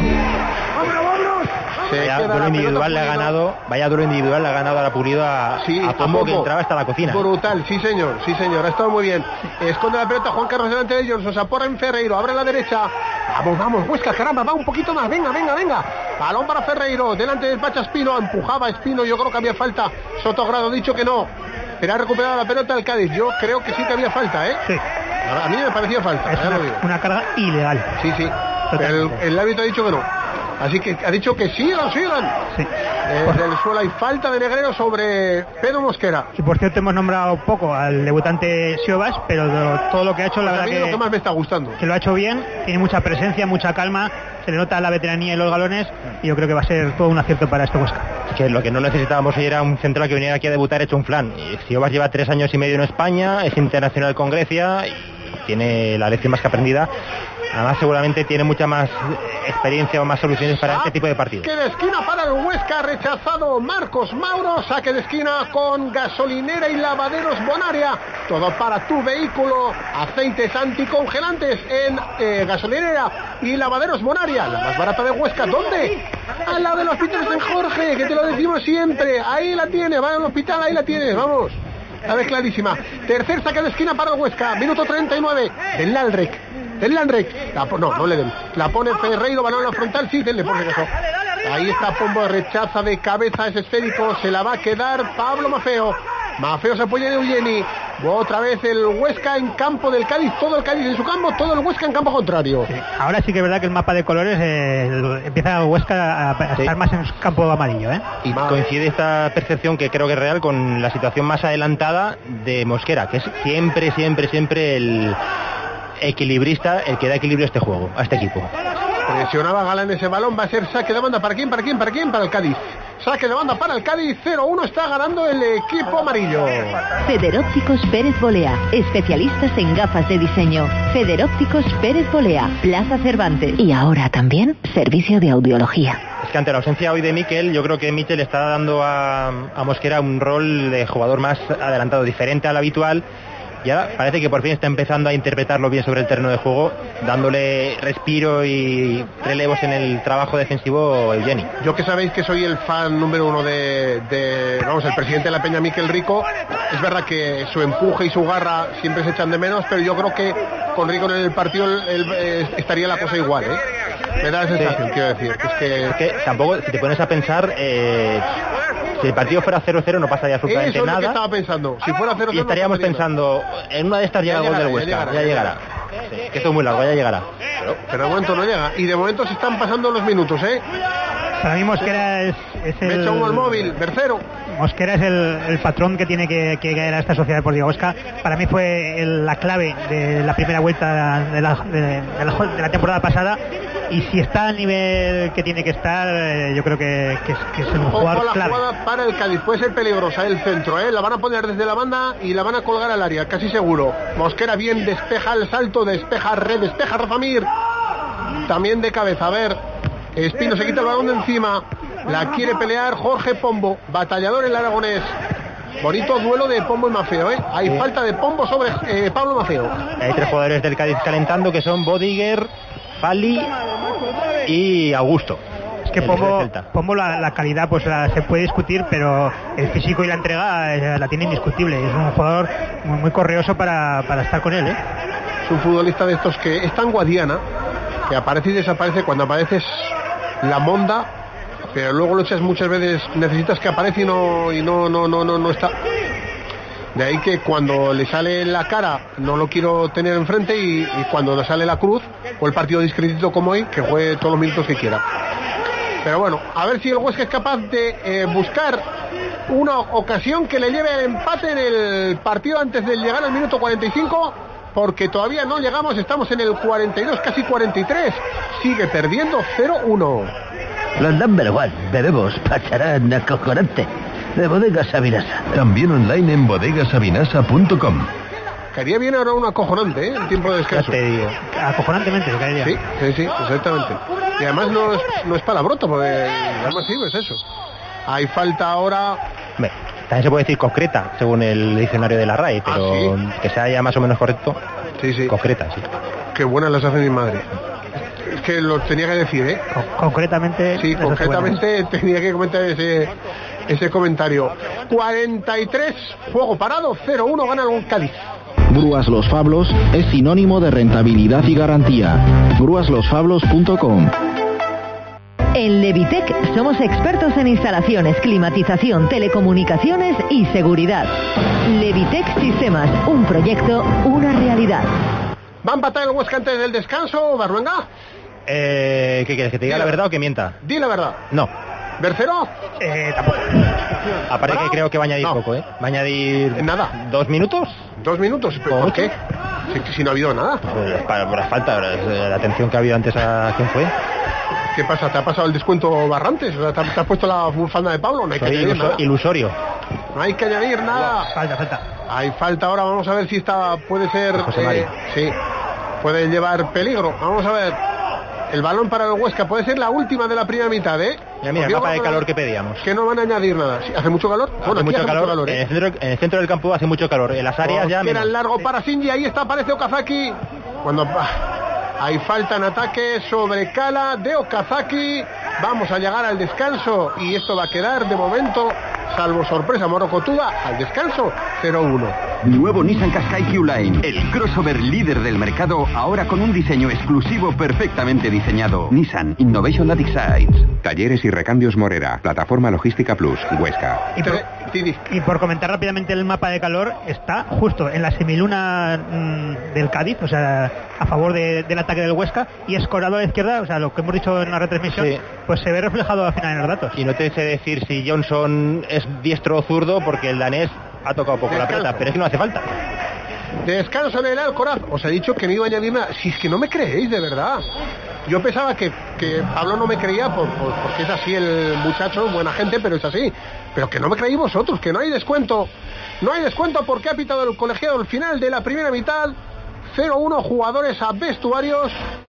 Vaya duelo individual le ha ganado a la Pulido a Pombo, que entraba hasta la cocina. Brutal, sí señor, ha estado muy bien. Esconde la pelota Juan Carlos delante de ellos, nos aporra en Ferreiro, abre la derecha. Vamos, Huesca, caramba, va un poquito más, venga. Balón para Ferreiro, delante del Pacha Espino, empujaba Espino, yo creo que había falta. Sotogrado, dicho que no. Pero ha recuperado la pelota el Cádiz, yo creo que sí que había falta, Sí. A mí me parecía falta, es una carga ilegal. Sí. Pero el árbitro ha dicho que no. Así que ha dicho que sigan. Sí. Desde el suelo hay falta de Negrero sobre Pedro Mosquera. Y por cierto hemos nombrado poco al debutante Siobas, pero todo lo que ha hecho, la verdad que... lo que más me está gustando. Que lo ha hecho bien, tiene mucha presencia, mucha calma, se le nota la veteranía y los galones, y yo creo que va a ser todo un acierto para este Huesca. Que lo que no necesitábamos hoy era un central que viniera aquí a debutar hecho un flan. Siobas lleva 3 años y medio en España, es internacional con Grecia y tiene la lección más que aprendida. Además seguramente tiene mucha más experiencia o más soluciones para este tipo de partidos. Saque de esquina para el Huesca, rechazado Marcos Mauro. Saque de esquina con Gasolinera y Lavaderos Bonaria. Todo para tu vehículo. Aceites anticongelantes en Gasolinera y Lavaderos Bonaria. La más barata de Huesca. ¿Dónde? Al lado del Hospital San Jorge, que te lo decimos siempre. Ahí la tienes, va al hospital, ahí la tienes, vamos. La ves clarísima. Tercer saque de esquina para el Huesca. Minuto 39. Del Landrek. No le den. La pone Ferreiro, balón a la frontal. Sí, denle, por si acaso. Ahí está Pombo, rechaza de cabeza ese esférico. Se la va a quedar Pablo Mafeo. Mafeo se apoya en Eugeni. Otra vez el Huesca en campo del Cádiz. Todo el Cádiz en su campo, todo el Huesca en campo contrario. Sí. Ahora sí que es verdad que el mapa de colores empieza el Huesca a estar más en su campo amarillo, Y coincide esta percepción, que creo que es real, con la situación más adelantada de Mosquera, que es siempre el equilibrista, el que da equilibrio a este juego, a este equipo. Presionaba Galán ese balón, va a ser saque de banda. ¿Para quién? Para el Cádiz. Saque de banda para el Cádiz, 0-1, está ganando el equipo amarillo. Federópticos Pérez Bolea, especialistas en gafas de diseño. Federópticos Pérez Bolea, Plaza Cervantes. Y ahora también servicio de audiología. Es que ante la ausencia hoy de Mikel, yo creo que Michel está dando a Mosquera un rol de jugador más adelantado, diferente al habitual. Y ahora parece que por fin está empezando a interpretarlo bien sobre el terreno de juego, dándole respiro y relevos en el trabajo defensivo Eugeni. Yo, que sabéis que soy el fan número uno el presidente de la Peña, Mikel Rico. Es verdad que su empuje y su garra siempre se echan de menos, pero yo creo que con Rico en el partido estaría la cosa igual, Me da la sensación, quiero decir. Es que tampoco, si te pones a pensar, si el partido fuera 0-0 no pasaría absolutamente nada. Eso es lo que estaba pensando. Si fuera 0-0 y estaríamos pensando, en una de estas llega el gol del Huesca. Ya llegará. Sí, que esto es muy largo, ya llegará. Pero de momento no llega. Y de momento se están pasando los minutos, Para mí Mosquera es el... Me echa uno al móvil, tercero. Mosquera es el patrón que tiene que caer a esta Sociedad Deportiva Huesca. Para mí fue la clave de la primera vuelta de la temporada pasada. Y si está al nivel que tiene que estar, yo creo que es un jugador clave. La jugada para el Cádiz puede ser peligrosa, el centro, La van a poner desde la banda y la van a colgar al área, casi seguro. Mosquera bien, despeja el salto, despeja Razamir. También de cabeza, a ver. Espino se quita el balón de encima. La quiere pelear Jorge Pombo, batallador el aragonés. Bonito duelo de Pombo y Mafeo, Hay falta de Pombo sobre Pablo Mafeo. Hay tres jugadores del Cádiz calentando, que son Bodiger, Fali y Augusto. Es que Pombo la calidad pues se puede discutir, pero el físico y la entrega la tiene indiscutible. Es un jugador muy correoso para estar con él, Es un futbolista de estos que es tan Guadiana, que aparece y desaparece. Cuando apareces la monda, pero luego lo echas muchas veces, necesitas que aparezca y no está. De ahí que cuando le sale la cara no lo quiero tener enfrente, y cuando le sale la cruz o el partido discretito como hoy, que juegue todos los minutos que quiera. Pero bueno, a ver si el Huesca es capaz de buscar una ocasión que le lleve al empate en el partido antes de llegar al minuto 45, porque todavía no llegamos, estamos en el 42, casi 43. Sigue perdiendo 0-1. Los number one, bebemos, pasarán acojonante. De Bodegas Avinasa. También online en bodegasabinasa.com. Caería bien ahora un acojonante, el tiempo de descanso. Ya te digo, acojonantemente caería. Sí, exactamente. Y además no es palabroto, porque además sí, es eso. Hay falta ahora. También se puede decir concreta, según el diccionario de la RAE, pero ¿sí? Que sea ya más o menos correcto. Sí. Concreta, sí. Qué buenas las hace mi madre. Es que lo tenía que decir, Concretamente. Sí, concretamente tenía que comentar ese comentario. 43, juego parado, 0-1, gana el Cádiz. Grúas Los Fablos es sinónimo de rentabilidad y garantía. Grúaslosfablos.com. En Levitec somos expertos en instalaciones, climatización, telecomunicaciones y seguridad. Levitec Sistemas, un proyecto, una realidad. ¿Va a empatar el Huesca antes del descanso, Barruenga? ¿Qué quieres? ¿Que te diga la verdad o que mienta? Di la verdad. No. ¿Bercero? Tampoco. Aparte que creo que va a añadir poco, Va a añadir... Nada. ¿2 minutos? 2 minutos, ¿por qué? Si no ha habido nada. Pues por la falta, la atención que ha habido antes a... ¿Quién fue? ¿Qué pasa? ¿Te ha pasado el descuento Barrantes? ¿Te has puesto la bufanda de Pablo? No hay que añadir nada. Ilusorio. No hay que añadir nada. Falta. Hay falta ahora, vamos a ver si puede ser... José Mari. Sí. puede llevar peligro. Vamos a ver. El balón para el Huesca puede ser la última de la primera mitad, ¿eh? Mira, el mapa de calor que pedíamos. Que no van a añadir nada. ¿Sí? ¿Hace mucho calor? Hace mucho calor, ¿eh? En el centro del campo hace mucho calor. En las áreas ya... Era el largo para Shinji. Ahí está, aparece Okazaki. Cuando... Hay falta en ataque sobre Cala de Okazaki. Vamos a llegar al descanso. Y esto va a quedar, de momento, salvo sorpresa morocotuda, al descanso 0-1. Nuevo Nissan Qashqai Q-Line, el crossover líder del mercado, ahora con un diseño exclusivo perfectamente diseñado. Nissan Innovation that excites. Talleres y recambios Morera, plataforma logística Plus, Huesca. Y por comentar rápidamente el mapa de calor, está justo en la semiluna del Cádiz, o sea, a favor del ataque del Huesca, y escorado a la izquierda, o sea, lo que hemos dicho en la retransmisión, sí. Pues se ve reflejado al final en los datos. Y no te sé decir si Johnson es diestro o zurdo, porque el danés ha tocado poco la pelota, pero es que no hace falta. Descanso en el Alcoraz. Os he dicho que no iba a añadir nada. Si es que no me creéis, de verdad. Yo pensaba que Pablo no me creía porque es así el muchacho, buena gente, pero es así. Pero que no me creéis vosotros, que no hay descuento. No hay descuento porque ha pitado el colegiado al final de la primera mitad. 0-1, jugadores a vestuarios.